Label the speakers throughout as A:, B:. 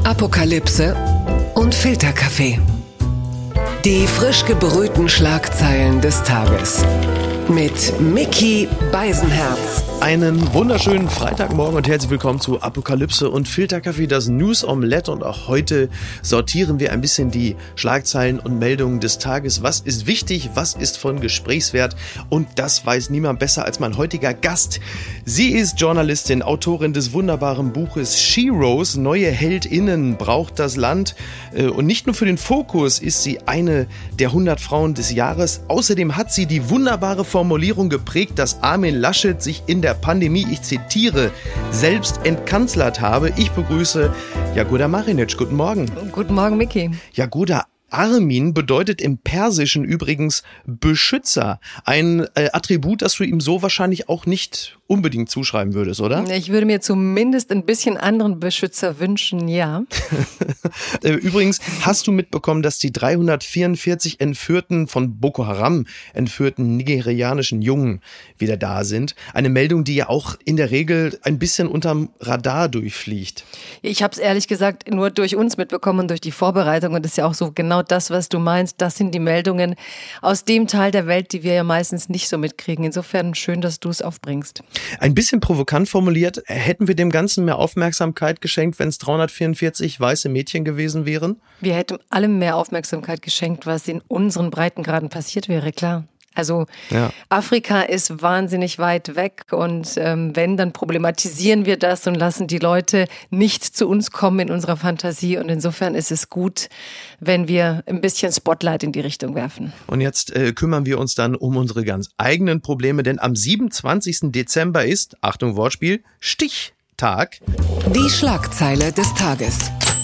A: Apokalypse und Filterkaffee. Die frisch gebrühten Schlagzeilen des Tages. Mit Micky Beisenherz.
B: Einen wunderschönen Freitagmorgen und herzlich willkommen zu Apokalypse und Filterkaffee, das News Omelette. Und auch heute sortieren wir ein bisschen die Schlagzeilen und Meldungen des Tages. Was ist wichtig, was ist von Gesprächswert? Und das weiß niemand besser als mein heutiger Gast. Sie ist Journalistin, Autorin des wunderbaren Buches Sheroes, neue HeldInnen braucht das Land. Und nicht nur für den Fokus ist sie eine der 100 Frauen des Jahres. Außerdem hat sie die wunderbare Formulierung geprägt, dass Armin Laschet sich in der Pandemie, ich zitiere, selbst entkanzlert habe. Ich begrüße Jagoda Marinic. Guten Morgen.
C: Guten Morgen, Micky.
B: Jagoda, Armin bedeutet im Persischen übrigens Beschützer. Ein Attribut, das du ihm so wahrscheinlich auch nicht unbedingt zuschreiben würdest, oder?
C: Ich würde mir zumindest ein bisschen anderen Beschützer wünschen, ja.
B: Übrigens, hast du mitbekommen, dass die 344 entführten, von Boko Haram entführten nigerianischen Jungen wieder da sind? Eine Meldung, die ja auch in der Regel ein bisschen unterm Radar durchfliegt.
C: Ich habe es ehrlich gesagt nur durch uns mitbekommen und durch die Vorbereitung. Und das ist ja auch so genau das, was du meinst. Das sind die Meldungen aus dem Teil der Welt, die wir ja meistens nicht so mitkriegen. Insofern schön, dass du es aufbringst.
B: Ein bisschen provokant formuliert, hätten wir dem Ganzen mehr Aufmerksamkeit geschenkt, wenn es 344 weiße Mädchen gewesen wären?
C: Wir hätten allem mehr Aufmerksamkeit geschenkt, was in unseren Breitengraden passiert wäre, klar. Also ja. Afrika ist wahnsinnig weit weg und wenn, dann problematisieren wir das und lassen die Leute nicht zu uns kommen in unserer Fantasie. Und insofern ist es gut, wenn wir ein bisschen Spotlight in die Richtung werfen.
B: Und jetzt kümmern wir uns dann um unsere ganz eigenen Probleme, denn am 27. Dezember ist, Achtung Wortspiel, Stichtag.
A: Die Schlagzeile des Tages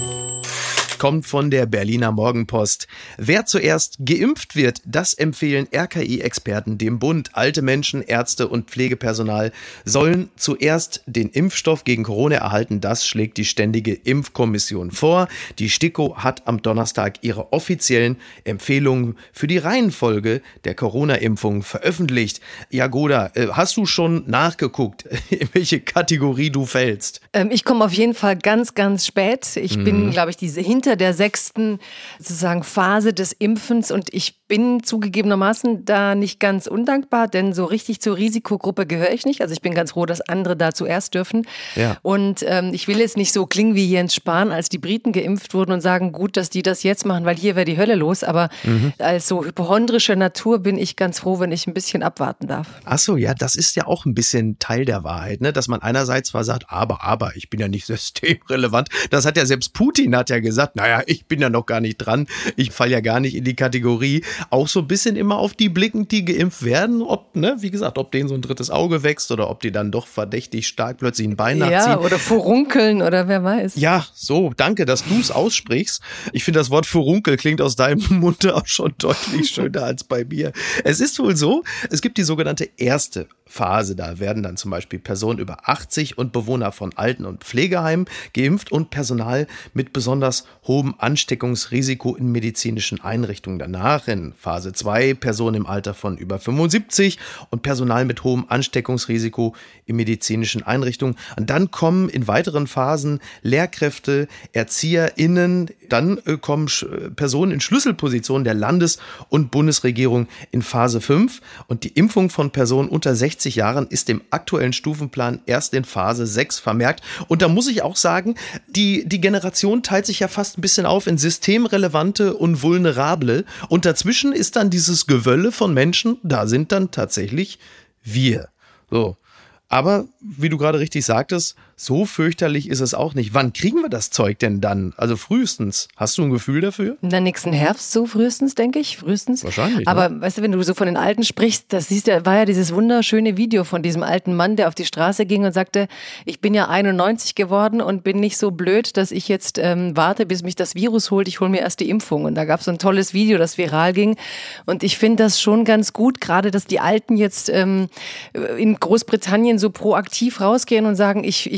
B: Kommt von der Berliner Morgenpost. Wer zuerst geimpft wird, das empfehlen RKI-Experten dem Bund. Alte Menschen, Ärzte und Pflegepersonal sollen zuerst den Impfstoff gegen Corona erhalten. Das schlägt die Ständige Impfkommission vor. Die STIKO hat am Donnerstag ihre offiziellen Empfehlungen für die Reihenfolge der Corona-Impfung veröffentlicht. Jagoda, hast du schon nachgeguckt, in welche Kategorie du fällst?
C: Ich komme auf jeden Fall ganz, ganz spät. Ich bin, glaube ich, hinter der 6. sozusagen Phase des Impfens und ich bin zugegebenermaßen da nicht ganz undankbar, denn so richtig zur Risikogruppe gehöre ich nicht. Also ich bin ganz froh, dass andere da zuerst dürfen. Ja. Und ich will jetzt nicht so klingen wie Jens Spahn, als die Briten geimpft wurden und sagen, gut, dass die das jetzt machen, weil hier wäre die Hölle los. Aber als so hypochondrische Natur bin ich ganz froh, wenn ich ein bisschen abwarten darf.
B: Ach so, ja, das ist ja auch ein bisschen Teil der Wahrheit, ne? Dass man einerseits zwar sagt, aber, ich bin ja nicht systemrelevant. Das hat ja selbst Putin hat ja gesagt, naja, ich bin ja noch gar nicht dran. Ich falle ja gar nicht in die Kategorie. Auch so ein bisschen immer auf die blicken, die geimpft werden. Ob, ne, wie gesagt, ob denen so ein drittes Auge wächst oder ob die dann doch verdächtig stark plötzlich ein Bein nachziehen.
C: Ja, oder furunkeln oder wer weiß.
B: Ja, so, danke, dass du es aussprichst. Ich finde, das Wort Furunkel klingt aus deinem Munde auch schon deutlich schöner als bei mir. Es ist wohl so, es gibt die sogenannte erste Phase. Da werden dann zum Beispiel Personen über 80 und Bewohner von Alten- und Pflegeheimen geimpft und Personal mit besonders hohem Ansteckungsrisiko in medizinischen Einrichtungen. Danach in Phase 2 Personen im Alter von über 75 und Personal mit hohem Ansteckungsrisiko in medizinischen Einrichtungen. Und dann kommen in weiteren Phasen Lehrkräfte, ErzieherInnen, dann kommen Personen in Schlüsselpositionen der Landes- und Bundesregierung in Phase 5 und die Impfung von Personen unter 60 Jahren ist im aktuellen Stufenplan erst in Phase 6 vermerkt. Und da muss ich auch sagen, die Generation teilt sich ja fast ein bisschen auf in systemrelevante und vulnerable. Und dazwischen ist dann dieses Gewölle von Menschen, da sind dann tatsächlich wir. So. Aber, wie du gerade richtig sagtest, so fürchterlich ist es auch nicht. Wann kriegen wir das Zeug denn dann? Also frühestens. Hast du ein Gefühl dafür?
C: In der nächsten Herbst so frühestens, denke ich. Frühestens.
B: Wahrscheinlich.
C: Aber
B: ne?
C: weißt du, wenn du so von den Alten sprichst, das war ja dieses wunderschöne Video von diesem alten Mann, der auf die Straße ging und sagte, ich bin ja 91 geworden und bin nicht so blöd, dass ich jetzt warte, bis mich das Virus holt. Ich hole mir erst die Impfung. Und da gab es so ein tolles Video, das viral ging. Und ich finde das schon ganz gut, gerade dass die Alten jetzt in Großbritannien so proaktiv rausgehen und sagen, ich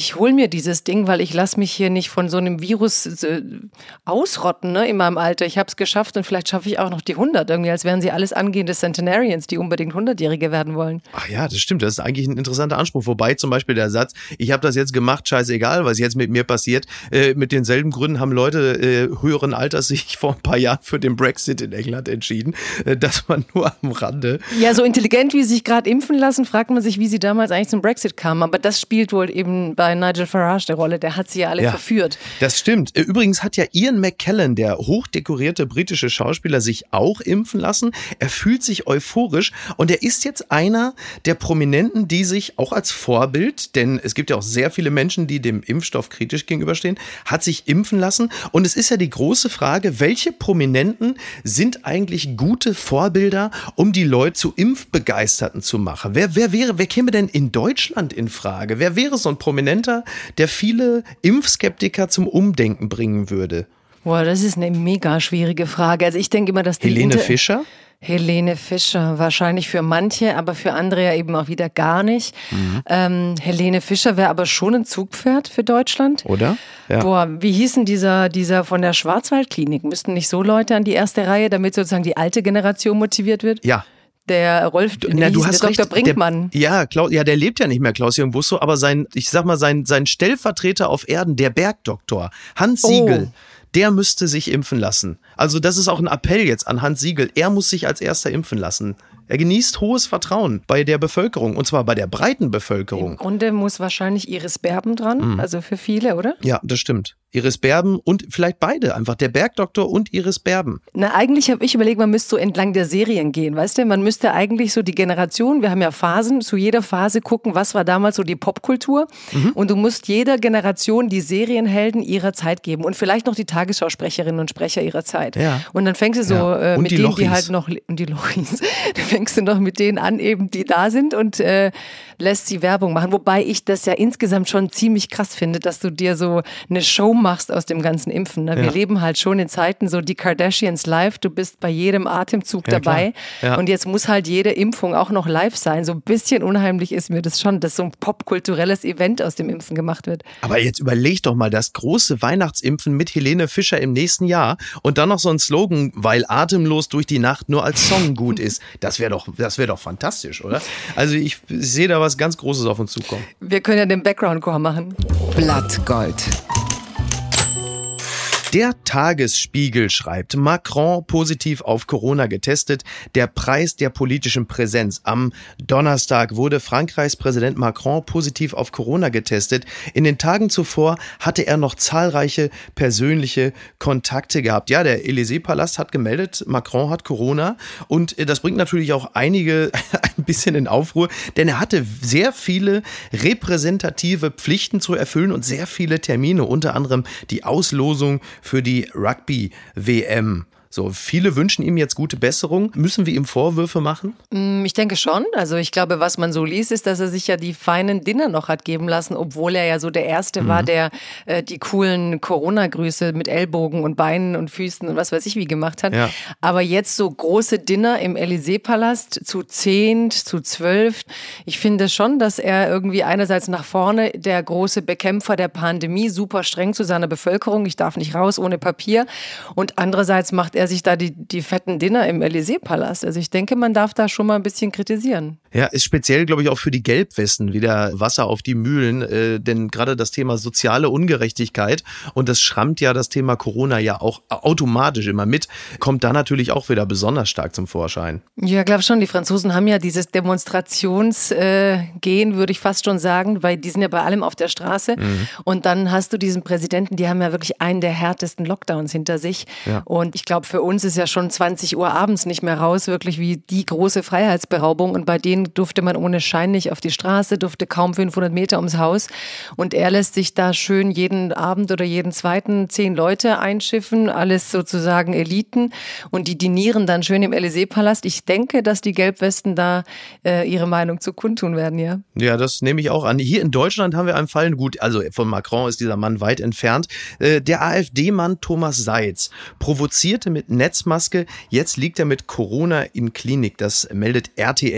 C: ich hole mir dieses Ding, weil ich lasse mich hier nicht von so einem Virus ausrotten, ne, in meinem Alter. Ich habe es geschafft und vielleicht schaffe ich auch noch die 100 irgendwie, als wären sie alles angehende Centenarians, die unbedingt 100-Jährige werden wollen.
B: Ach ja, das stimmt. Das ist eigentlich ein interessanter Anspruch. Wobei zum Beispiel der Satz, ich habe das jetzt gemacht, scheißegal, was jetzt mit mir passiert. Mit denselben Gründen haben Leute höheren Alters sich vor ein paar Jahren für den Brexit in England entschieden. Dass man nur am Rande.
C: Ja, so intelligent, wie sie sich gerade impfen lassen, fragt man sich, wie sie damals eigentlich zum Brexit kamen. Aber das spielt wohl eben bei Nigel Farage eine Rolle. Der hat sie ja alle verführt.
B: Das stimmt. Übrigens hat ja Ian McKellen, der hochdekorierte britische Schauspieler, sich auch impfen lassen. Er fühlt sich euphorisch und er ist jetzt einer der Prominenten, die sich auch als Vorbild, denn es gibt ja auch sehr viele Menschen, die dem Impfstoff kritisch gegenüberstehen, hat sich impfen lassen. Und es ist ja die große Frage, welche Prominenten sind eigentlich gute Vorbilder, um die Leute zu Impfbegeisterten zu machen? Wer käme denn in Deutschland in Frage? Wer wäre so ein Prominenter, der viele Impfskeptiker zum Umdenken bringen würde?
C: Boah, das ist eine mega schwierige Frage. Also ich denke immer, dass die
B: Helene Fischer?
C: Helene Fischer, wahrscheinlich für manche, aber für andere ja eben auch wieder gar nicht. Helene Fischer wäre aber schon ein Zugpferd für Deutschland.
B: Oder? Ja.
C: Boah, wie hieß denn dieser von der Schwarzwaldklinik? Müssten nicht so Leute an die erste Reihe, damit sozusagen die alte Generation motiviert wird?
B: Ja.
C: Der Rolf,
B: du hast
C: der
B: recht,
C: Dr. Brinkmann.
B: Der lebt ja nicht mehr, Klaus-Jürgen Busso, aber sein Stellvertreter auf Erden, der Bergdoktor, Hans Siegel, der müsste sich impfen lassen. Also das ist auch ein Appell jetzt an Hans Siegel. Er muss sich als erster impfen lassen. Er genießt hohes Vertrauen bei der Bevölkerung, und zwar bei der breiten Bevölkerung.
C: Im Grunde muss wahrscheinlich Iris Berben dran, also für viele, oder?
B: Ja, das stimmt. Iris Berben und vielleicht beide einfach, der Bergdoktor und Iris Berben.
C: Na, eigentlich habe ich überlegt, man müsste so entlang der Serien gehen, weißt du? Man müsste eigentlich so die Generation, wir haben ja Phasen, zu jeder Phase gucken, was war damals so die Popkultur. Und du musst jeder Generation die Serienhelden ihrer Zeit geben und vielleicht noch die Tagesschausprecherinnen und Sprecher ihrer Zeit.
B: Ja.
C: Und dann fängst du so mit denen, die halt noch, und die Lochis, dann fängst du noch mit denen an, eben die da sind und lässt sie Werbung machen. Wobei ich das ja insgesamt schon ziemlich krass finde, dass du dir so eine Show machst aus dem ganzen Impfen. Ne? Wir leben halt schon in Zeiten so die Kardashians live, du bist bei jedem Atemzug dabei und jetzt muss halt jede Impfung auch noch live sein. So ein bisschen unheimlich ist mir das schon, dass so ein popkulturelles Event aus dem Impfen gemacht wird.
B: Aber jetzt überleg doch mal, das große Weihnachtsimpfen mit Helene Fischer im nächsten Jahr und dann noch so ein Slogan, weil atemlos durch die Nacht nur als Song gut ist. Das wäre doch fantastisch, oder? Also ich sehe da was ganz Großes auf uns zukommen.
C: Wir können ja den Background-Chor machen.
A: Blattgold.
B: Der Tagesspiegel schreibt, Macron positiv auf Corona getestet, der Preis der politischen Präsenz. Am Donnerstag wurde Frankreichs Präsident Macron positiv auf Corona getestet. In den Tagen zuvor hatte er noch zahlreiche persönliche Kontakte gehabt. Ja, der Élysée-Palast hat gemeldet, Macron hat Corona und das bringt natürlich auch einige ein bisschen in Aufruhr, denn er hatte sehr viele repräsentative Pflichten zu erfüllen und sehr viele Termine, unter anderem die Auslosung für die Rugby-WM. So, viele wünschen ihm jetzt gute Besserung. Müssen wir ihm Vorwürfe machen?
C: Ich denke schon. Also ich glaube, was man so liest, ist, dass er sich ja die feinen Dinner noch hat geben lassen, obwohl er ja so der Erste war, der die coolen Corona-Grüße mit Ellbogen und Beinen und Füßen und was weiß ich wie gemacht hat. Ja. Aber jetzt so große Dinner im Élysée-Palast zu 10, zu 12. Ich finde schon, dass er irgendwie einerseits nach vorne der große Bekämpfer der Pandemie, super streng zu seiner Bevölkerung, ich darf nicht raus ohne Papier. Und andererseits macht er sich da die fetten Dinner im Élysée-Palast. Also ich denke, man darf da schon mal ein bisschen kritisieren.
B: Ja, ist speziell, glaube ich, auch für die Gelbwesten wieder Wasser auf die Mühlen, denn gerade das Thema soziale Ungerechtigkeit und das schrammt ja das Thema Corona ja auch automatisch immer mit, kommt da natürlich auch wieder besonders stark zum Vorschein.
C: Ja, glaube schon. Die Franzosen haben ja dieses Demonstrationsgehen, würde ich fast schon sagen, weil die sind ja bei allem auf der Straße. Und dann hast du diesen Präsidenten, die haben ja wirklich einen der härtesten Lockdowns hinter sich. Ja. Und ich glaube, für uns ist ja schon 20 Uhr abends nicht mehr raus, wirklich wie die große Freiheitsberaubung. Und bei denen durfte man ohne Schein nicht auf die Straße, durfte kaum 500 Meter ums Haus. Und er lässt sich da schön jeden Abend oder jeden zweiten 10 Leute einschiffen, alles sozusagen Eliten. Und die dinieren dann schön im Élysée-Palast. Ich denke, dass die Gelbwesten da ihre Meinung zu kundtun werden, ja.
B: Ja, das nehme ich auch an. Hier in Deutschland haben wir einen Fall, gut, also von Macron ist dieser Mann weit entfernt. Der AfD-Mann Thomas Seitz provozierte mit Netzmaske, jetzt liegt er mit Corona in Klinik. Das meldet RTL.de.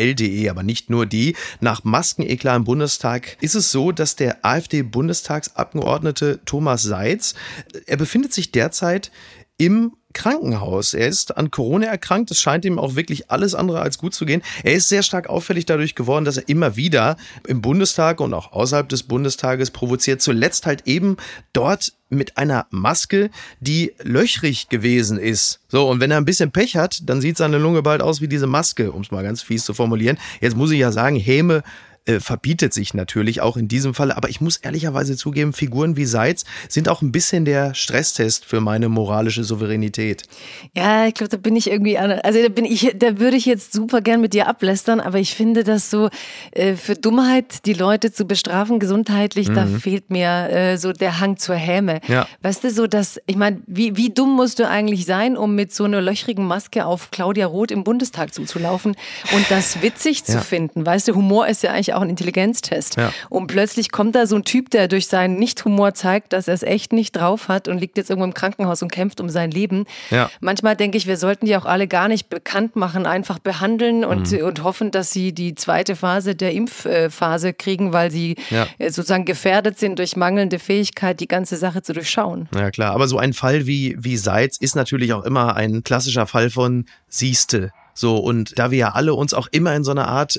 B: aber nicht nur die. Nach Maskeneklat im Bundestag ist es so, dass der AfD-Bundestagsabgeordnete Thomas Seitz, er befindet sich derzeit im Krankenhaus. Er ist an Corona erkrankt. Es scheint ihm auch wirklich alles andere als gut zu gehen. Er ist sehr stark auffällig dadurch geworden, dass er immer wieder im Bundestag und auch außerhalb des Bundestages provoziert. Zuletzt halt eben dort mit einer Maske, die löchrig gewesen ist. So, und wenn er ein bisschen Pech hat, dann sieht seine Lunge bald aus wie diese Maske, um es mal ganz fies zu formulieren. Jetzt muss ich ja sagen, Häme verbietet sich natürlich auch in diesem Fall. Aber ich muss ehrlicherweise zugeben, Figuren wie Seitz sind auch ein bisschen der Stresstest für meine moralische Souveränität.
C: Ja, ich glaube, da bin ich irgendwie, also da würde ich jetzt super gern mit dir ablästern, aber ich finde das so, für Dummheit die Leute zu bestrafen, gesundheitlich, da fehlt mir so der Hang zur Häme. Ja. Weißt du, so dass, ich meine, wie dumm musst du eigentlich sein, um mit so einer löchrigen Maske auf Claudia Roth im Bundestag zuzulaufen und das witzig zu finden? Weißt du, Humor ist ja eigentlich auch ein Intelligenztest. Ja. Und plötzlich kommt da so ein Typ, der durch seinen Nicht-Humor zeigt, dass er es echt nicht drauf hat und liegt jetzt irgendwo im Krankenhaus und kämpft um sein Leben. Ja. Manchmal denke ich, wir sollten die auch alle gar nicht bekannt machen, einfach behandeln und hoffen, dass sie die zweite Phase der Impfphase kriegen, weil sie sozusagen gefährdet sind durch mangelnde Fähigkeit, die ganze Sache zu durchschauen.
B: Ja klar, aber so ein Fall wie Seitz ist natürlich auch immer ein klassischer Fall von Siehste. So, und da wir ja alle uns auch immer in so einer Art,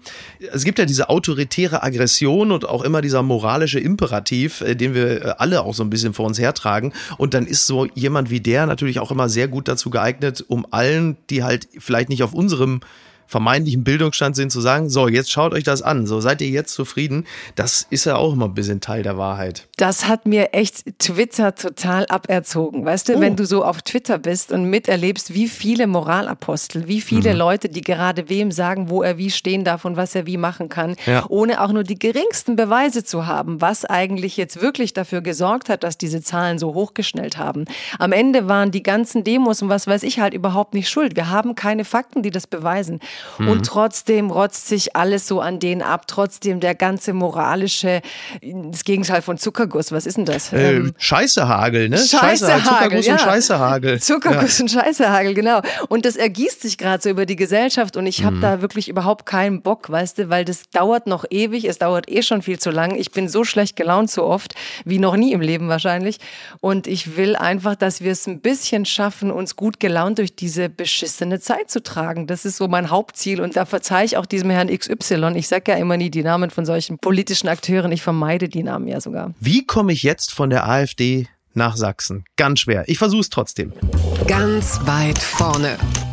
B: es gibt ja diese autoritäre Aggression und auch immer dieser moralische Imperativ, den wir alle auch so ein bisschen vor uns hertragen. Und dann ist so jemand wie der natürlich auch immer sehr gut dazu geeignet, um allen, die halt vielleicht nicht auf unserem vermeintlichen Bildungsstand sind, zu sagen, so, jetzt schaut euch das an, so, seid ihr jetzt zufrieden? Das ist ja auch immer ein bisschen Teil der Wahrheit.
C: Das hat mir echt Twitter total aberzogen. Weißt du, wenn du so auf Twitter bist und miterlebst, wie viele Moralapostel, wie viele Leute, die gerade wem sagen, wo er wie stehen darf und was er wie machen kann, ohne auch nur die geringsten Beweise zu haben, was eigentlich jetzt wirklich dafür gesorgt hat, dass diese Zahlen so hochgeschnellt haben. Am Ende waren die ganzen Demos und was weiß ich halt überhaupt nicht schuld. Wir haben keine Fakten, die das beweisen. Und trotzdem rotzt sich alles so an denen ab. Trotzdem der ganze moralische, das Gegenteil von Zuckerguss. Was ist denn das?
B: Scheißehagel, ne?
C: Scheißehagel,
B: Zuckerguss und Scheißehagel.
C: Zuckerguss und Scheißehagel, genau. Und das ergießt sich gerade so über die Gesellschaft und ich habe da wirklich überhaupt keinen Bock, weißt du, weil das dauert noch ewig. Es dauert schon viel zu lang. Ich bin so schlecht gelaunt so oft, wie noch nie im Leben wahrscheinlich. Und ich will einfach, dass wir es ein bisschen schaffen, uns gut gelaunt durch diese beschissene Zeit zu tragen. Das ist so mein Hauptziel und da verzeihe ich auch diesem Herrn XY. Ich sage ja immer nie die Namen von solchen politischen Akteuren. Ich vermeide die Namen ja sogar.
B: Wie komme ich jetzt von der AfD nach Sachsen? Ganz schwer. Ich versuche es trotzdem.
A: Ganz weit vorne.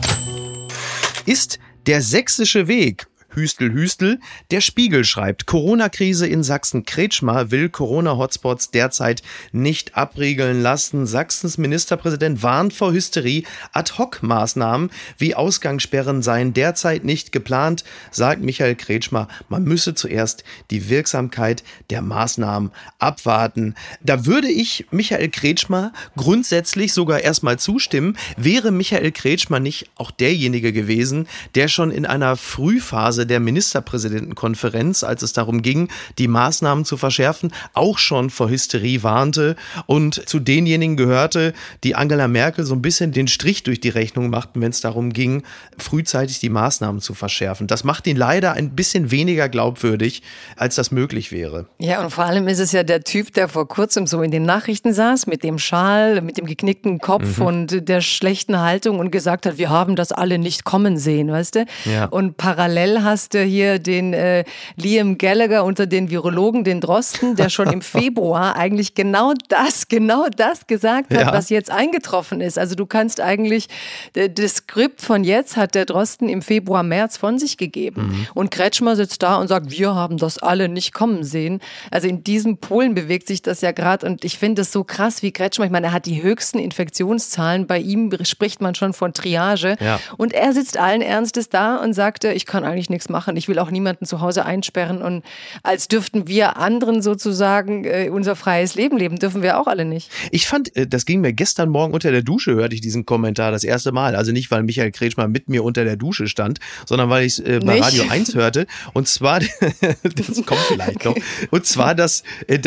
B: Ist der sächsische Weg. Hüstel, Hüstel. Der Spiegel schreibt, Corona-Krise in Sachsen. Kretschmer will Corona-Hotspots derzeit nicht abriegeln lassen. Sachsens Ministerpräsident warnt vor Hysterie. Ad-hoc-Maßnahmen wie Ausgangssperren seien derzeit nicht geplant, sagt Michael Kretschmer. Man müsse zuerst die Wirksamkeit der Maßnahmen abwarten. Da würde ich Michael Kretschmer grundsätzlich sogar erstmal zustimmen. Wäre Michael Kretschmer nicht auch derjenige gewesen, der schon in einer Frühphase der Ministerpräsidentenkonferenz, als es darum ging, die Maßnahmen zu verschärfen, auch schon vor Hysterie warnte und zu denjenigen gehörte, die Angela Merkel so ein bisschen den Strich durch die Rechnung machten, wenn es darum ging, frühzeitig die Maßnahmen zu verschärfen. Das macht ihn leider ein bisschen weniger glaubwürdig, als das möglich wäre.
C: Ja, und vor allem ist es ja der Typ, der vor kurzem so in den Nachrichten saß, mit dem Schal, mit dem geknickten Kopf und der schlechten Haltung und gesagt hat, wir haben das alle nicht kommen sehen, weißt du? Ja. Und parallel hast du hier den Liam Gallagher unter den Virologen, den Drosten, der schon im Februar eigentlich genau das gesagt hat, was jetzt eingetroffen ist. Also du kannst eigentlich, das Skript von jetzt hat der Drosten im Februar, März von sich gegeben. Und Kretschmer sitzt da und sagt, wir haben das alle nicht kommen sehen. Also in diesem Polen bewegt sich das ja gerade und ich finde es so krass, wie Kretschmer, ich meine, er hat die höchsten Infektionszahlen, bei ihm spricht man schon von Triage und er sitzt allen Ernstes da und sagte, ich kann eigentlich nichts machen. Ich will auch niemanden zu Hause einsperren und als dürften wir anderen sozusagen unser freies Leben leben, dürfen wir auch alle nicht.
B: Ich fand, das ging mir gestern Morgen unter der Dusche, hörte ich diesen Kommentar das erste Mal. Also nicht, weil Michael Kretschmer mit mir unter der Dusche stand, sondern weil ich es bei Radio 1 hörte. Und zwar, das kommt vielleicht noch, und zwar das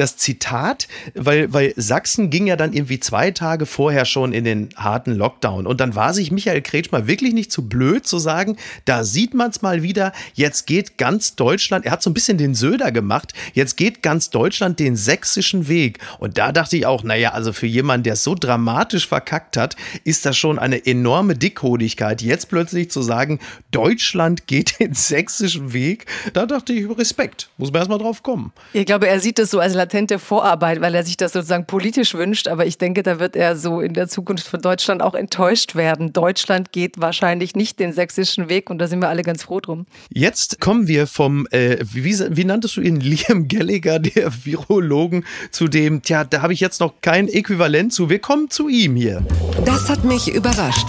B: Zitat, weil Sachsen ging ja dann irgendwie 2 Tage vorher schon in den harten Lockdown. Und dann war sich Michael Kretschmer wirklich nicht zu blöd zu sagen, da sieht man es mal wieder, jetzt geht ganz Deutschland, er hat so ein bisschen den Söder gemacht, jetzt geht ganz Deutschland den sächsischen Weg. Und da dachte ich auch, naja, also für jemanden, der es so dramatisch verkackt hat, ist das schon eine enorme Dickhodigkeit. Jetzt plötzlich zu sagen, Deutschland geht den sächsischen Weg, da dachte ich, Respekt, muss man erstmal drauf kommen.
C: Ich glaube, er sieht das so als latente Vorarbeit, weil er sich das sozusagen politisch wünscht. Aber ich denke, da wird er so in der Zukunft von Deutschland auch enttäuscht werden. Deutschland geht wahrscheinlich nicht den sächsischen Weg und da sind wir alle ganz froh drum.
B: Jetzt kommen wir vom, wie nanntest du ihn, Liam Gallagher, der Virologen, zu dem, tja, da habe ich jetzt noch kein Äquivalent zu. Wir kommen zu ihm hier.
A: Das hat mich überrascht.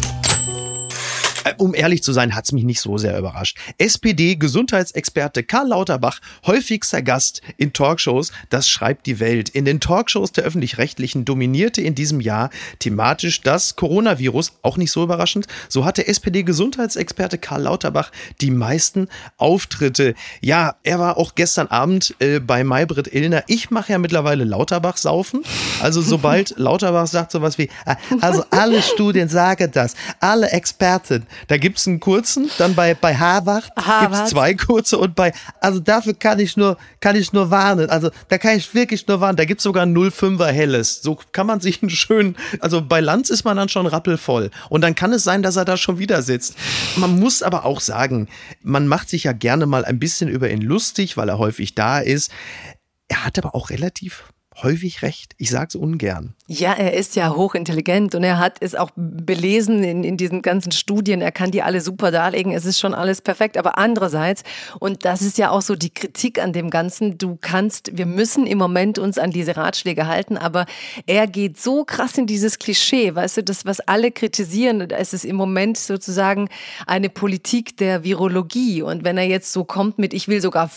B: Um ehrlich zu sein, hat's mich nicht so sehr überrascht. SPD-Gesundheitsexperte Karl Lauterbach, häufigster Gast in Talkshows, das schreibt die Welt. In den Talkshows der Öffentlich-Rechtlichen dominierte in diesem Jahr thematisch das Coronavirus, auch nicht so überraschend. So hatte SPD-Gesundheitsexperte Karl Lauterbach die meisten Auftritte. Ja, er war auch gestern Abend bei Maybrit Illner. Ich mache ja mittlerweile Lauterbach-Saufen. Also sobald Lauterbach sagt sowas wie, also alle Studien sagen das, alle Experten. Da gibt's einen kurzen, dann bei Harvard gibt's 2 kurze und also dafür kann ich nur warnen. Also da kann ich wirklich nur warnen. Da gibt's sogar ein 0,5er Helles. So kann man sich einen schönen, also bei Lanz ist man dann schon rappelvoll. Und dann kann es sein, dass er da schon wieder sitzt. Man muss aber auch sagen, man macht sich ja gerne mal ein bisschen über ihn lustig, weil er häufig da ist. Er hat aber auch relativ häufig recht. Ich sag's ungern.
C: Ja, er ist ja hochintelligent und er hat es auch belesen in diesen ganzen Studien. Er kann die alle super darlegen. Es ist schon alles perfekt. Aber andererseits, und das ist ja auch so die Kritik an dem Ganzen, wir müssen im Moment uns an diese Ratschläge halten, aber er geht so krass in dieses Klischee, weißt du, das, was alle kritisieren, es ist im Moment sozusagen eine Politik der Virologie. Und wenn er jetzt so kommt mit, ich will sogar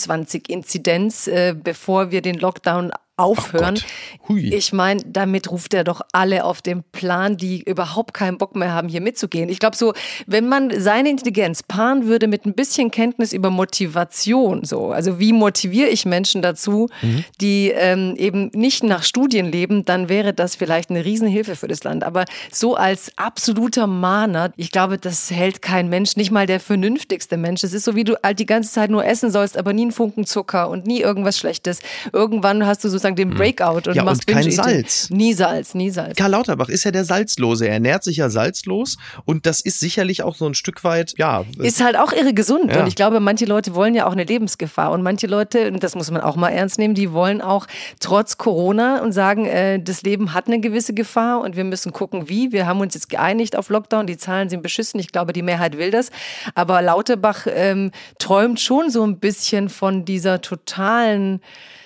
C: 25 Inzidenz, bevor wir den Lockdown aufhören. Ich meine, damit ruft er doch alle auf den Plan, die überhaupt keinen Bock mehr haben, hier mitzugehen. Ich glaube so, wenn man seine Intelligenz paaren würde mit ein bisschen Kenntnis über Motivation, so, also wie motiviere ich Menschen dazu, die eben nicht nach Studien leben, dann wäre das vielleicht eine Riesenhilfe für das Land. Aber so als absoluter Mahner, ich glaube, das hält kein Mensch, nicht mal der vernünftigste Mensch. Es ist so, wie du halt die ganze Zeit nur essen sollst, aber nie einen Funken Zucker und nie irgendwas Schlechtes. Irgendwann hast du sozusagen den Breakout und machst
B: und kein Salz.
C: Nie Salz.
B: Karl Lauterbach ist ja der Salzlose. Er ernährt sich ja salzlos und das ist sicherlich auch so ein Stück weit, ja.
C: Ist halt auch irre gesund. Ja. Und ich glaube, manche Leute wollen ja auch eine Lebensgefahr und manche Leute, und das muss man auch mal ernst nehmen, die wollen auch trotz Corona und sagen, das Leben hat eine gewisse Gefahr und wir müssen gucken, wie. Wir haben uns jetzt geeinigt auf Lockdown, die Zahlen sind beschissen, ich glaube, die Mehrheit will das. Aber Lauterbach träumt schon so ein bisschen von dieser totalen,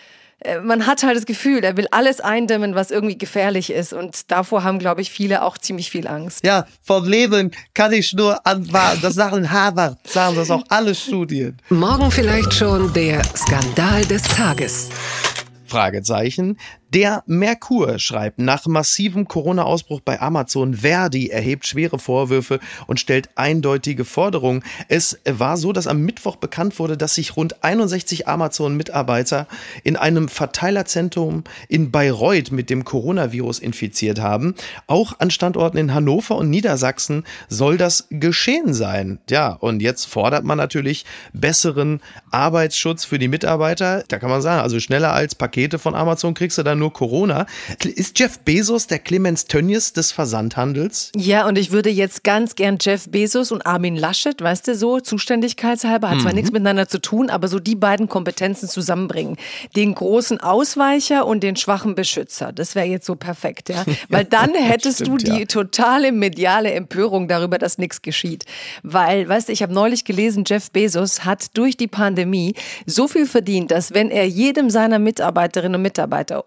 C: man hat halt das Gefühl, er will alles eindämmen, was irgendwie gefährlich ist. Und davor haben, glaube ich, viele auch ziemlich viel Angst.
B: Ja, vom Leben kann ich nur anwarten. Das sagen in Harvard, sagen das auch alle Studien.
A: Morgen vielleicht schon der Skandal des Tages.
B: Fragezeichen. Der Merkur schreibt, nach massivem Corona-Ausbruch bei Amazon, Verdi erhebt schwere Vorwürfe und stellt eindeutige Forderungen. Es war so, dass am Mittwoch bekannt wurde, dass sich rund 61 Amazon-Mitarbeiter in einem Verteilerzentrum in Bayreuth mit dem Coronavirus infiziert haben. Auch an Standorten in Hannover und Niedersachsen soll das geschehen sein. Ja, und jetzt fordert man natürlich besseren Arbeitsschutz für die Mitarbeiter. Da kann man sagen, also schneller als Pakete von Amazon kriegst du dann nur Corona. Ist Jeff Bezos der Clemens Tönnies des Versandhandels?
C: Ja, und ich würde jetzt ganz gern Jeff Bezos und Armin Laschet, weißt du, so zuständigkeitshalber, hat zwar nichts miteinander zu tun, aber so die beiden Kompetenzen zusammenbringen. Den großen Ausweicher und den schwachen Beschützer. Das wäre jetzt so perfekt, ja. Weil dann hättest du die totale mediale Empörung darüber, dass nichts geschieht. Weil, weißt du, ich habe neulich gelesen, Jeff Bezos hat durch die Pandemie so viel verdient, dass wenn er jedem seiner Mitarbeiterinnen und Mitarbeiter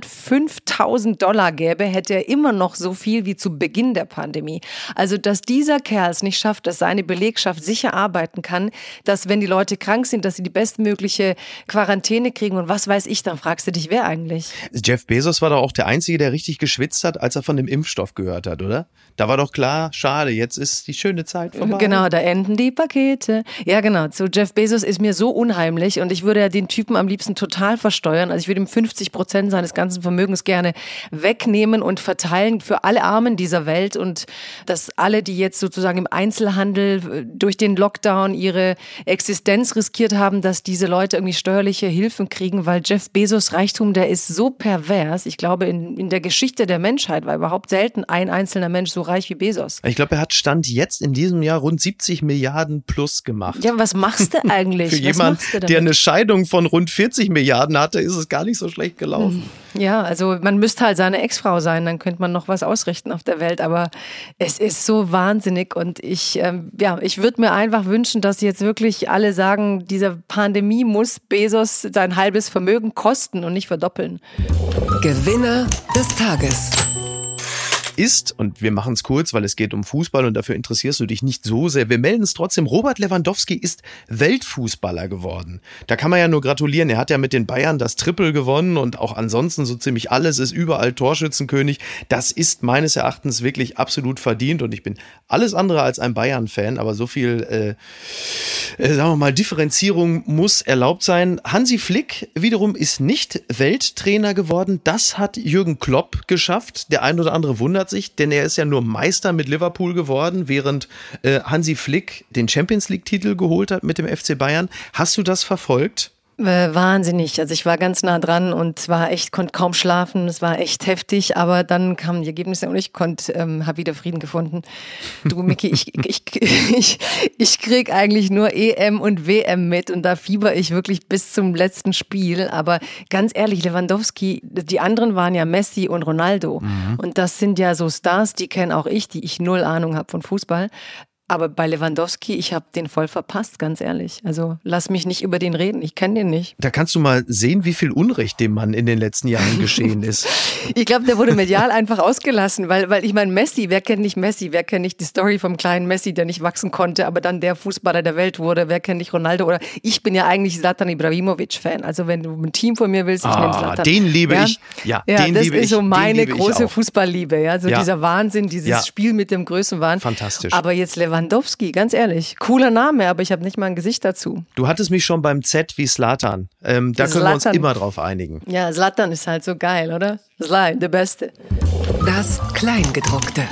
C: $105.000 gäbe, hätte er immer noch so viel wie zu Beginn der Pandemie. Also, dass dieser Kerl es nicht schafft, dass seine Belegschaft sicher arbeiten kann, dass wenn die Leute krank sind, dass sie die bestmögliche Quarantäne kriegen und was weiß ich, dann fragst du dich, wer eigentlich?
B: Jeff Bezos war doch auch der Einzige, der richtig geschwitzt hat, als er von dem Impfstoff gehört hat, oder? Da war doch klar, schade, jetzt ist die schöne Zeit vorbei.
C: Genau, da enden die Pakete. Ja, genau, zu Jeff Bezos ist mir so unheimlich und ich würde ja den Typen am liebsten total versteuern. Also ich würde ihm 50% seiner seines ganzen Vermögens gerne wegnehmen und verteilen für alle Armen dieser Welt und dass alle, die jetzt sozusagen im Einzelhandel durch den Lockdown ihre Existenz riskiert haben, dass diese Leute irgendwie steuerliche Hilfen kriegen, weil Jeff Bezos Reichtum, der ist so pervers. Ich glaube, in der Geschichte der Menschheit war überhaupt selten ein einzelner Mensch so reich wie Bezos.
B: Ich glaube, er hat Stand jetzt in diesem Jahr rund 70 Milliarden plus gemacht.
C: Ja, was machst du eigentlich?
B: Für jemanden, der eine Scheidung von rund 40 Milliarden hatte, ist es gar nicht so schlecht gelaufen.
C: Ja, also man müsste halt seine Ex-Frau sein, dann könnte man noch was ausrichten auf der Welt, aber es ist so wahnsinnig und ich würde mir einfach wünschen, dass jetzt wirklich alle sagen, diese Pandemie muss Bezos sein halbes Vermögen kosten und nicht verdoppeln.
A: Gewinner des Tages
B: ist, und wir machen es kurz, weil es geht um Fußball und dafür interessierst du dich nicht so sehr, wir melden es trotzdem, Robert Lewandowski ist Weltfußballer geworden. Da kann man ja nur gratulieren, er hat ja mit den Bayern das Triple gewonnen und auch ansonsten so ziemlich alles, ist überall Torschützenkönig. Das ist meines Erachtens wirklich absolut verdient und ich bin alles andere als ein Bayern-Fan, aber so viel, sagen wir mal, Differenzierung muss erlaubt sein. Hansi Flick wiederum ist nicht Welttrainer geworden, das hat Jürgen Klopp geschafft. Der ein oder andere wundert sich, denn er ist ja nur Meister mit Liverpool geworden, während Hansi Flick den Champions-League-Titel geholt hat mit dem FC Bayern. Hast du das verfolgt?
C: Wahnsinnig. Also ich war ganz nah dran und konnte kaum schlafen. Es war echt heftig, aber dann kamen die Ergebnisse und ich habe wieder Frieden gefunden. Du, Miki, ich krieg eigentlich nur EM und WM mit und da fieber ich wirklich bis zum letzten Spiel. Aber ganz ehrlich, Lewandowski, die anderen waren ja Messi und Ronaldo. Und das sind ja so Stars, die kenne auch ich, die ich null Ahnung habe von Fußball. Aber bei Lewandowski, ich habe den voll verpasst, ganz ehrlich. Also lass mich nicht über den reden, ich kenne den nicht.
B: Da kannst du mal sehen, wie viel Unrecht dem Mann in den letzten Jahren geschehen ist.
C: Ich glaube, der wurde medial einfach ausgelassen, weil ich meine, Messi, wer kennt nicht die Story vom kleinen Messi, der nicht wachsen konnte, aber dann der Fußballer der Welt wurde, wer kennt nicht Ronaldo oder ich bin ja eigentlich Zlatan Ibrahimovic-Fan, also wenn du ein Team von mir willst, ich nehme Zlatan.
B: Den liebe ich, ja, den
C: das
B: liebe ich.
C: ist so meine große Fußballliebe, ja, so
B: ja.
C: dieser Wahnsinn, dieses Spiel mit dem Größenwahn.
B: Fantastisch.
C: Aber jetzt Lewandowski, ganz ehrlich, cooler Name, aber ich habe nicht mal ein Gesicht dazu.
B: Du hattest mich schon beim Z wie Zlatan. Da können wir uns immer drauf einigen.
C: Ja, Zlatan ist halt so geil, oder? Zlatan, der Beste.
A: Das Kleingedruckte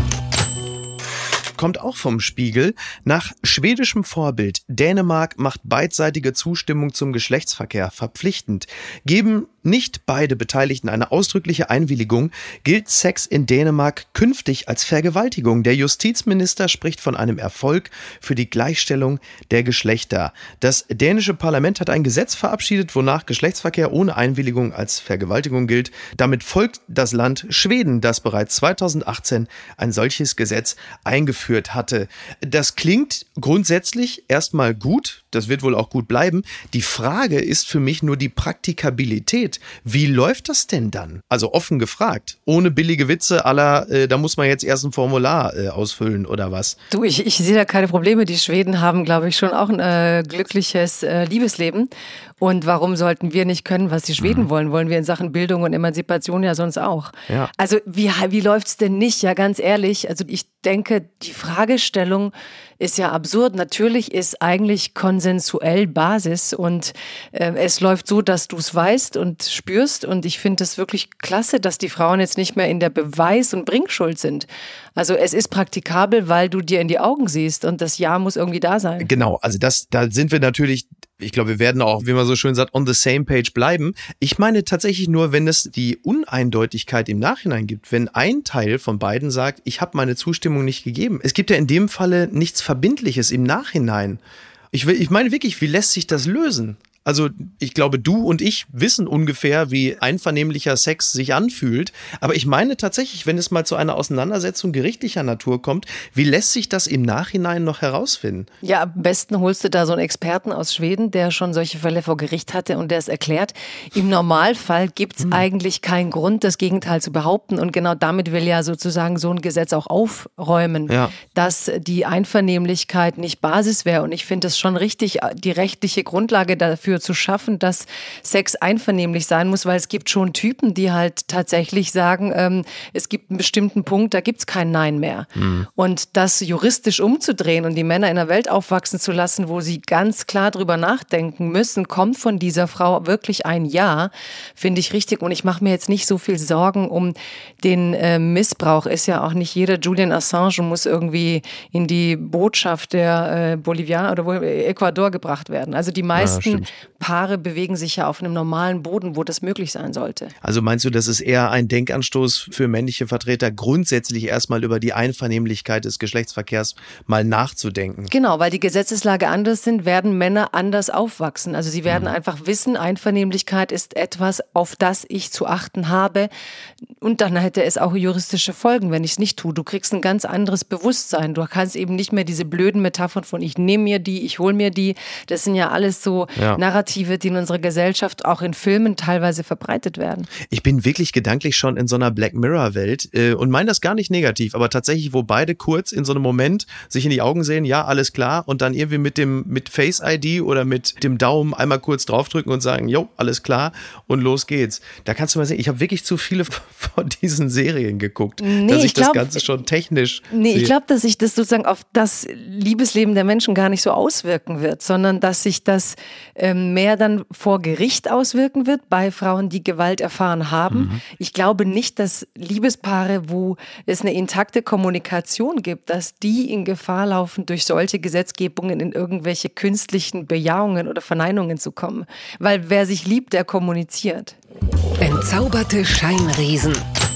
B: kommt auch vom Spiegel. Nach schwedischem Vorbild, Dänemark macht beidseitige Zustimmung zum Geschlechtsverkehr verpflichtend. Geben nicht beide Beteiligten eine ausdrückliche Einwilligung, gilt Sex in Dänemark künftig als Vergewaltigung. Der Justizminister spricht von einem Erfolg für die Gleichstellung der Geschlechter. Das dänische Parlament hat ein Gesetz verabschiedet, wonach Geschlechtsverkehr ohne Einwilligung als Vergewaltigung gilt. Damit folgt das Land Schweden, das bereits 2018 ein solches Gesetz eingeführt hatte. Das klingt grundsätzlich erstmal gut, das wird wohl auch gut bleiben. Die Frage ist für mich nur die Praktikabilität. Wie läuft das denn dann? Also offen gefragt, ohne billige Witze aller, da muss man jetzt erst ein Formular ausfüllen oder was?
C: Du, ich sehe da keine Probleme. Die Schweden haben, glaube ich, schon auch ein glückliches Liebesleben. Und warum sollten wir nicht können, was die Schweden wollen? Wollen wir in Sachen Bildung und Emanzipation ja sonst auch.
B: Ja.
C: Also wie läuft's denn nicht? Ja, ganz ehrlich, also ich denke, die Fragestellung ist ja absurd. Natürlich ist eigentlich konsensuell Basis und es läuft so, dass du es weißt und spürst und ich finde es wirklich klasse, dass die Frauen jetzt nicht mehr in der Beweis- und Bringschuld sind. Also es ist praktikabel, weil du dir in die Augen siehst und das Ja muss irgendwie da sein.
B: Genau, also da sind wir natürlich, ich glaube, wir werden auch, wie man so schön sagt, on the same page bleiben. Ich meine tatsächlich nur, wenn es die Uneindeutigkeit im Nachhinein gibt, wenn ein Teil von beiden sagt, ich habe meine Zustimmung nicht gegeben. Es gibt ja in dem Falle nichts Verbindliches im Nachhinein. Ich meine wirklich, wie lässt sich das lösen? Also ich glaube, du und ich wissen ungefähr, wie einvernehmlicher Sex sich anfühlt. Aber ich meine tatsächlich, wenn es mal zu einer Auseinandersetzung gerichtlicher Natur kommt, wie lässt sich das im Nachhinein noch herausfinden?
C: Ja, am besten holst du da so einen Experten aus Schweden, der schon solche Fälle vor Gericht hatte und der es erklärt. Im Normalfall gibt es eigentlich keinen Grund, das Gegenteil zu behaupten. Und genau damit will ja sozusagen so ein Gesetz auch aufräumen, dass die Einvernehmlichkeit nicht Basis wäre. Und ich finde es schon richtig, die rechtliche Grundlage dafür dafür zu schaffen, dass Sex einvernehmlich sein muss, weil es gibt schon Typen, die halt tatsächlich sagen, es gibt einen bestimmten Punkt, da gibt's kein Nein mehr. Und das juristisch umzudrehen und die Männer in einer Welt aufwachsen zu lassen, wo sie ganz klar drüber nachdenken müssen, kommt von dieser Frau wirklich ein Ja, finde ich richtig. Und ich mache mir jetzt nicht so viel Sorgen um den Missbrauch. Ist ja auch nicht jeder Julian Assange und muss irgendwie in die Botschaft der Bolivia oder Ecuador gebracht werden. Also die meisten Paare bewegen sich ja auf einem normalen Boden, wo das möglich sein sollte.
B: Also meinst du, das ist eher ein Denkanstoß für männliche Vertreter, grundsätzlich erstmal über die Einvernehmlichkeit des Geschlechtsverkehrs mal nachzudenken?
C: Genau, weil die Gesetzeslage anders sind, werden Männer anders aufwachsen. Also sie werden einfach wissen, Einvernehmlichkeit ist etwas, auf das ich zu achten habe. Und dann hätte es auch juristische Folgen, wenn ich es nicht tue. Du kriegst ein ganz anderes Bewusstsein. Du kannst eben nicht mehr diese blöden Metaphern von ich nehme mir die, ich hole mir die. Das sind ja alles so Narrative, die in unserer Gesellschaft auch in Filmen teilweise verbreitet werden.
B: Ich bin wirklich gedanklich schon in so einer Black Mirror-Welt und meine das gar nicht negativ, aber tatsächlich, wo beide kurz in so einem Moment sich in die Augen sehen, ja, alles klar, und dann irgendwie mit Face ID oder mit dem Daumen einmal kurz draufdrücken und sagen, jo, alles klar und los geht's. Da kannst du mal sehen, ich habe wirklich zu viele von diesen Serien geguckt, dass ich das Ganze schon technisch sehe.
C: Ich glaube, dass sich das sozusagen auf das Liebesleben der Menschen gar nicht so auswirken wird, sondern dass sich das mehr dann vor Gericht auswirken wird bei Frauen, die Gewalt erfahren haben. Ich glaube nicht, dass Liebespaare, wo es eine intakte Kommunikation gibt, dass die in Gefahr laufen, durch solche Gesetzgebungen in irgendwelche künstlichen Bejahungen oder Verneinungen zu kommen. Weil wer sich liebt, der kommuniziert.
A: Entzauberte Scheinriesen.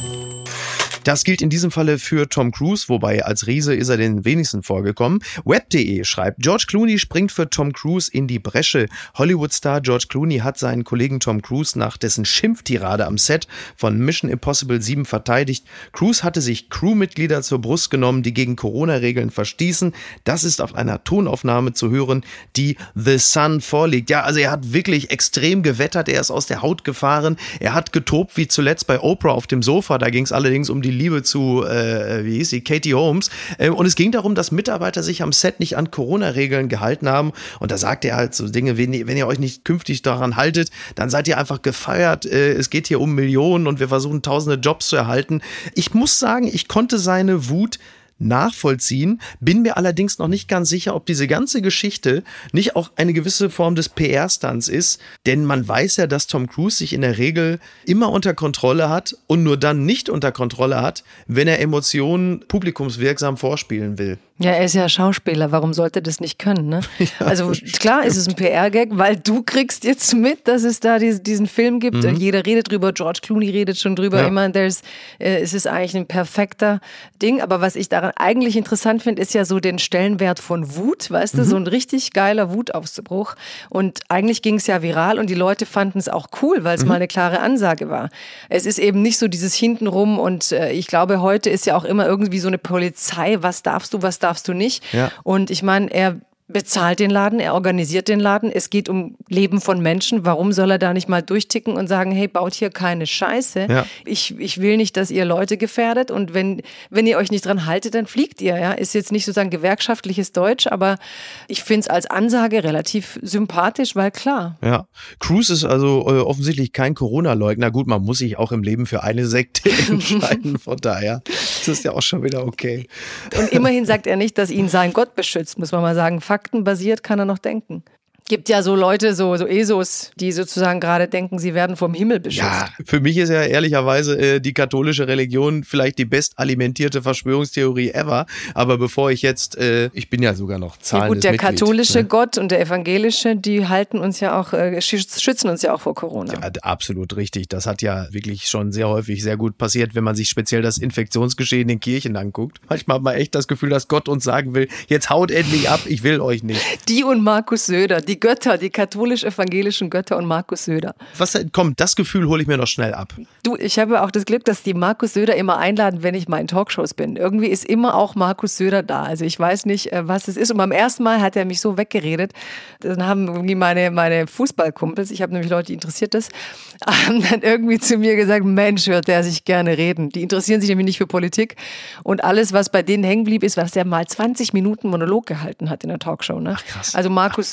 B: Das gilt in diesem Falle für Tom Cruise, wobei als Riese ist er den wenigsten vorgekommen. Web.de schreibt, George Clooney springt für Tom Cruise in die Bresche. Hollywood-Star George Clooney hat seinen Kollegen Tom Cruise nach dessen Schimpftirade am Set von Mission Impossible 7 verteidigt. Cruise hatte sich Crewmitglieder zur Brust genommen, die gegen Corona-Regeln verstießen. Das ist auf einer Tonaufnahme zu hören, die The Sun vorliegt. Ja, also er hat wirklich extrem gewettert, er ist aus der Haut gefahren, er hat getobt wie zuletzt bei Oprah auf dem Sofa. Da ging es allerdings um die Liebe zu, wie hieß sie, Katie Holmes. Und es ging darum, dass Mitarbeiter sich am Set nicht an Corona-Regeln gehalten haben. Und da sagt er halt so Dinge, wenn ihr euch nicht künftig daran haltet, dann seid ihr einfach gefeuert. Es geht hier um Millionen und wir versuchen tausende Jobs zu erhalten. Ich muss sagen, ich konnte seine Wut nachvollziehen, bin mir allerdings noch nicht ganz sicher, ob diese ganze Geschichte nicht auch eine gewisse Form des PR-Stunts ist, denn man weiß ja, dass Tom Cruise sich in der Regel immer unter Kontrolle hat und nur dann nicht unter Kontrolle hat, wenn er Emotionen publikumswirksam vorspielen will.
C: Ja, er ist ja Schauspieler, warum sollte das nicht können, ne? Ja. Also klar ist es ein PR-Gag, weil du kriegst jetzt mit, dass es da diesen Film gibt und jeder redet drüber, George Clooney redet schon drüber, immer, es ist eigentlich ein perfekter Ding, aber was ich daran eigentlich interessant finde, ist ja so den Stellenwert von Wut, weißt du, so ein richtig geiler Wutausbruch und eigentlich ging es ja viral und die Leute fanden es auch cool, weil es mal eine klare Ansage war. Es ist eben nicht so dieses Hintenrum und ich glaube, heute ist ja auch immer irgendwie so eine Polizei, was darfst du nicht. Ja. Und ich meine, er bezahlt den Laden, er organisiert den Laden, es geht um Leben von Menschen, warum soll er da nicht mal durchticken und sagen, hey, baut hier keine Scheiße, ich will nicht, dass ihr Leute gefährdet und wenn ihr euch nicht dran haltet, dann fliegt ihr, ja, ist jetzt nicht sozusagen gewerkschaftliches Deutsch, aber ich finde es als Ansage relativ sympathisch, weil klar.
B: Ja, Cruise ist also offensichtlich kein Corona-Leugner, gut, man muss sich auch im Leben für eine Sekte entscheiden, von daher, das ist ja auch schon wieder okay.
C: Und immerhin sagt er nicht, dass ihn sein Gott beschützt, muss man mal sagen, faktenbasiert kann er noch denken. Gibt ja so Leute, so Esos, die sozusagen gerade denken, sie werden vom Himmel beschützt.
B: Ja, für mich ist ja ehrlicherweise die katholische Religion vielleicht die bestalimentierte Verschwörungstheorie ever. Aber bevor ich jetzt, ich bin ja sogar noch zahlendes
C: Mitglied. Der katholische
B: ne?
C: Gott und der evangelische, die halten uns ja auch, schützen uns ja auch vor Corona.
B: Ja, absolut richtig. Das hat ja wirklich schon sehr häufig sehr gut passiert, wenn man sich speziell das Infektionsgeschehen in Kirchen anguckt. Manchmal hat man echt das Gefühl, dass Gott uns sagen will, jetzt haut endlich ab, ich will euch nicht.
C: Die und Markus Söder, die Götter, die katholisch-evangelischen Götter und Markus Söder.
B: Was kommt, das Gefühl hole ich mir noch schnell ab.
C: Du, ich habe auch das Glück, dass die Markus Söder immer einladen, wenn ich mal in Talkshows bin. Irgendwie ist immer auch Markus Söder da. Also ich weiß nicht, was es ist. Und beim ersten Mal hat er mich so weggeredet. Dann haben irgendwie meine Fußballkumpels, ich habe nämlich Leute, die interessiert das, haben dann irgendwie zu mir gesagt, Mensch, hört der sich gerne reden. Die interessieren sich nämlich nicht für Politik. Und alles, was bei denen hängen blieb, ist, was der mal 20 Minuten Monolog gehalten hat in der Talkshow. Ne?
B: Ach, krass.
C: Also Markus Söder ist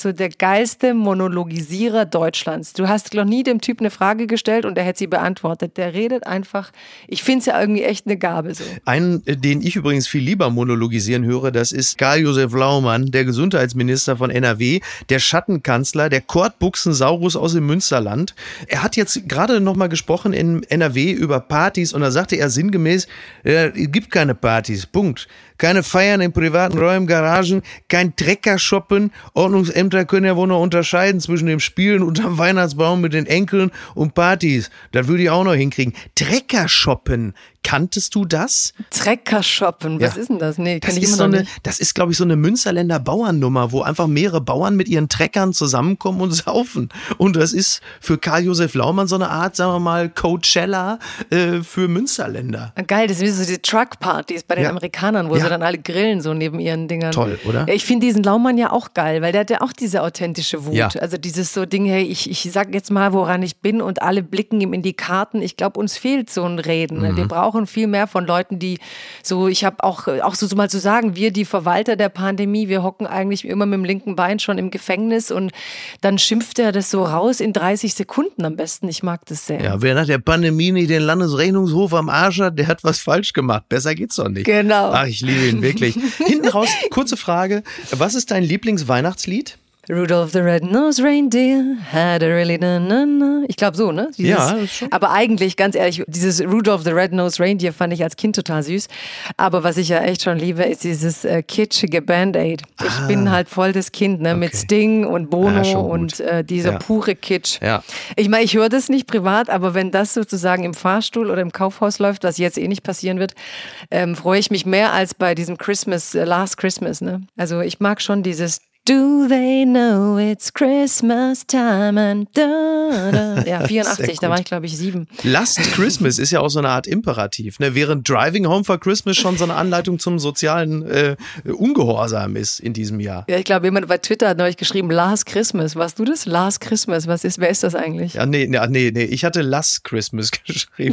C: so der geilste Monologisierer Deutschlands. Du hast noch nie dem Typ eine Frage gestellt und er hätte sie beantwortet. Der redet einfach, ich finde es ja irgendwie echt eine Gabe so.
B: Einen, den ich übrigens viel lieber monologisieren höre, das ist Karl-Josef Laumann, der Gesundheitsminister von NRW, der Schattenkanzler, der Kordbuchsensaurus aus dem Münsterland. Er hat jetzt gerade noch mal gesprochen in NRW über Partys und da sagte er sinngemäß, es gibt keine Partys, Punkt. Keine Feiern in privaten Räumen, Garagen, kein Trecker-Shoppen. Ordnungsämter können ja wohl noch unterscheiden zwischen dem Spielen unterm Weihnachtsbaum mit den Enkeln und Partys. Das würde ich auch noch hinkriegen. Trecker-Shoppen. Kanntest du das?
C: Trecker-Shoppen, was ist denn das? Nee,
B: das ist, glaube ich, so eine Münsterländer Bauernnummer, wo einfach mehrere Bauern mit ihren Treckern zusammenkommen und saufen. Und das ist für Karl-Josef Laumann so eine Art, sagen wir mal, Coachella für Münsterländer.
C: Geil, das sind so die Truck-Partys bei den Amerikanern, wo sie dann alle grillen so neben ihren Dingern.
B: Toll, oder?
C: Ich finde diesen Laumann ja auch geil, weil der hat ja auch diese authentische Wut. Ja. Also dieses so Ding, hey, ich sag jetzt mal, woran ich bin und alle blicken ihm in die Karten. Ich glaube, uns fehlt so ein Reden. Wir brauchen viel mehr von Leuten, die so, ich habe auch so mal zu sagen, wir, die Verwalter der Pandemie, wir hocken eigentlich immer mit dem linken Bein schon im Gefängnis und dann schimpft er das so raus in 30 Sekunden am besten. Ich mag das sehr.
B: Ja, wer nach der Pandemie nicht den Landesrechnungshof am Arsch hat, der hat was falsch gemacht. Besser geht's doch nicht.
C: Genau.
B: Ach, ich liebe ihn wirklich. Hinten raus, kurze Frage. Was ist dein Lieblingsweihnachtslied?
C: Rudolph the Red-Nosed Reindeer had a really na-na-na. Ich glaube so, ne?
B: Ja, das ist schon.
C: Aber eigentlich, ganz ehrlich, dieses Rudolph the Red-Nosed Reindeer fand ich als Kind total süß. Aber was ich ja echt schon liebe, ist dieses kitschige Band-Aid. Ich bin halt voll das Kind, ne? Okay. Mit Sting und Bono und dieser pure Kitsch. Ja. Ich meine, ich höre das nicht privat, aber wenn das sozusagen im Fahrstuhl oder im Kaufhaus läuft, was jetzt eh nicht passieren wird, freue ich mich mehr als bei diesem Christmas, Last Christmas, ne? Also ich mag schon dieses Do they know it's Christmas time and da, da. Ja, 84, da war ich glaube ich 7.
B: Last Christmas ist ja auch so eine Art Imperativ, ne? Während Driving Home for Christmas schon so eine Anleitung zum sozialen Ungehorsam ist in diesem Jahr.
C: Ja, ich glaube, jemand bei Twitter hat neulich geschrieben, Last Christmas. Warst du das? Last Christmas, wer ist das eigentlich?
B: Ja, nee, ich hatte Last Christmas geschrieben.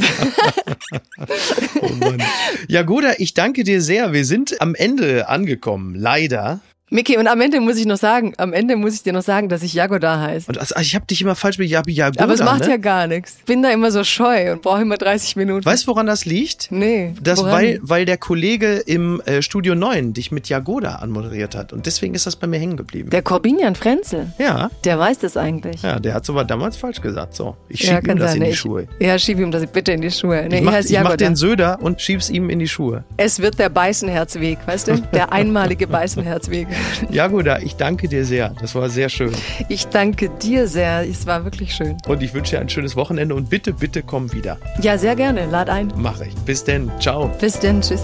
B: Oh Mann. Ja, Goda, ich danke dir sehr. Wir sind am Ende angekommen, leider.
C: Micky, und am Ende muss ich dir noch sagen, dass ich Jagoda heiße.
B: Und also ich habe dich immer falsch mit Jagoda.
C: Aber es macht ja gar nichts. Ich bin da immer so scheu und brauche immer 30 Minuten.
B: Weißt du, woran das liegt?
C: Nee.
B: Weil der Kollege im Studio 9 dich mit Jagoda anmoderiert hat. Und deswegen ist das bei mir hängen geblieben.
C: Der Corbinian Frenzel?
B: Ja.
C: Der weiß das eigentlich.
B: Ja, der hat es aber damals falsch gesagt. So, ich schiebe ihm das in die Schuhe.
C: Ja, schieb ihm das bitte in die Schuhe. Nee,
B: ich mach den Söder und schieb's ihm in die Schuhe.
C: Es wird der Beißenherzweg, weißt du? Der einmalige Beißenherzweg.
B: Jagoda, ich danke dir sehr. Das war sehr schön.
C: Ich danke dir sehr. Es war wirklich schön.
B: Und ich wünsche dir ein schönes Wochenende und bitte, bitte komm wieder.
C: Ja, sehr gerne. Lad ein.
B: Mach ich. Bis denn. Ciao.
C: Bis denn. Tschüss.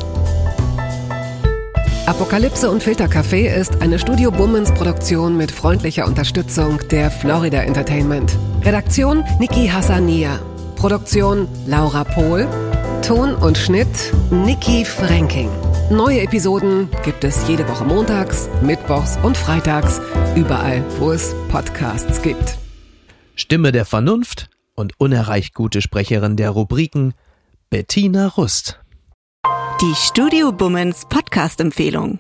A: Apokalypse und Filtercafé ist eine Studio Bummens Produktion mit freundlicher Unterstützung der Florida Entertainment. Redaktion Niki Hassania. Produktion Laura Pohl. Ton und Schnitt Niki Fränking. Neue Episoden gibt es jede Woche montags, mittwochs und freitags, überall, wo es Podcasts gibt.
B: Stimme der Vernunft und unerreicht gute Sprecherin der Rubriken Bettina Rust.
D: Die Studio Bummens Podcast-Empfehlung.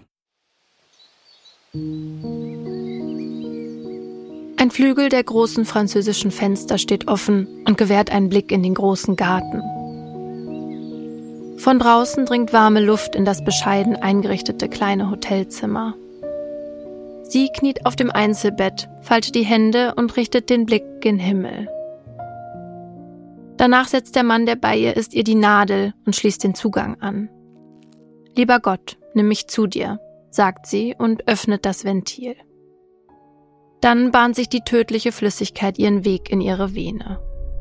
E: Ein Flügel der großen französischen Fenster steht offen und gewährt einen Blick in den großen Garten. Von draußen dringt warme Luft in das bescheiden eingerichtete kleine Hotelzimmer. Sie kniet auf dem Einzelbett, faltet die Hände und richtet den Blick gen Himmel. Danach setzt der Mann, der bei ihr ist, ihr die Nadel und schließt den Zugang an. »Lieber Gott, nimm mich zu dir«, sagt sie und öffnet das Ventil. Dann bahnt sich die tödliche Flüssigkeit ihren Weg in ihre Vene.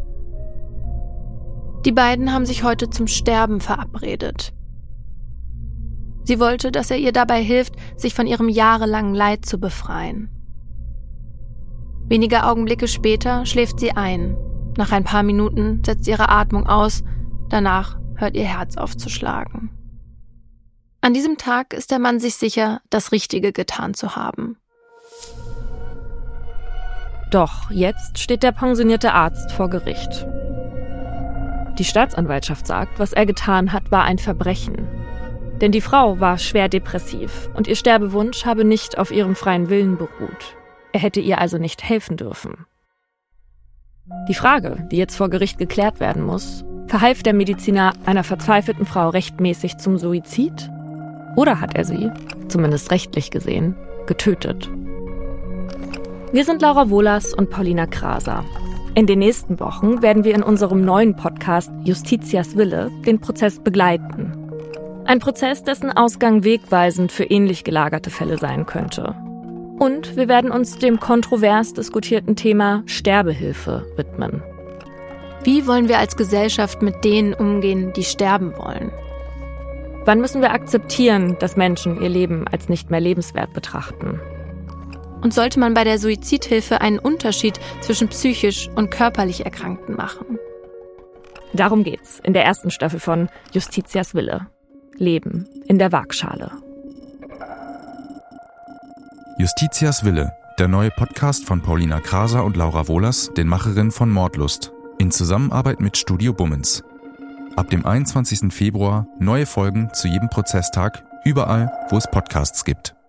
E: Die beiden haben sich heute zum Sterben verabredet. Sie wollte, dass er ihr dabei hilft, sich von ihrem jahrelangen Leid zu befreien. Wenige Augenblicke später schläft sie ein. Nach ein paar Minuten setzt ihre Atmung aus, danach hört ihr Herz auf zu schlagen. An diesem Tag ist der Mann sich sicher, das Richtige getan zu haben.
F: Doch jetzt steht der pensionierte Arzt vor Gericht. Die Staatsanwaltschaft sagt, was er getan hat, war ein Verbrechen. Denn die Frau war schwer depressiv und ihr Sterbewunsch habe nicht auf ihrem freien Willen beruht. Er hätte ihr also nicht helfen dürfen. Die Frage, die jetzt vor Gericht geklärt werden muss: Verhalf der Mediziner einer verzweifelten Frau rechtmäßig zum Suizid? Oder hat er sie, zumindest rechtlich gesehen, getötet? Wir sind Laura Wohlers und Paulina Kraser. In den nächsten Wochen werden wir in unserem neuen Podcast Justitias Wille den Prozess begleiten. Ein Prozess, dessen Ausgang wegweisend für ähnlich gelagerte Fälle sein könnte. Und wir werden uns dem kontrovers diskutierten Thema Sterbehilfe widmen.
E: Wie wollen wir als Gesellschaft mit denen umgehen, die sterben wollen?
F: Wann müssen wir akzeptieren, dass Menschen ihr Leben als nicht mehr lebenswert betrachten?
E: Und sollte man bei der Suizidhilfe einen Unterschied zwischen psychisch und körperlich Erkrankten machen?
F: Darum geht's in der ersten Staffel von Justitias Wille. Leben in der Waagschale.
G: Justitias Wille, der neue Podcast von Paulina Kraser und Laura Wohlers, den Macherinnen von Mordlust, in Zusammenarbeit mit Studio Bummens. Ab dem 21. Februar neue Folgen zu jedem Prozesstag, überall, wo es Podcasts gibt.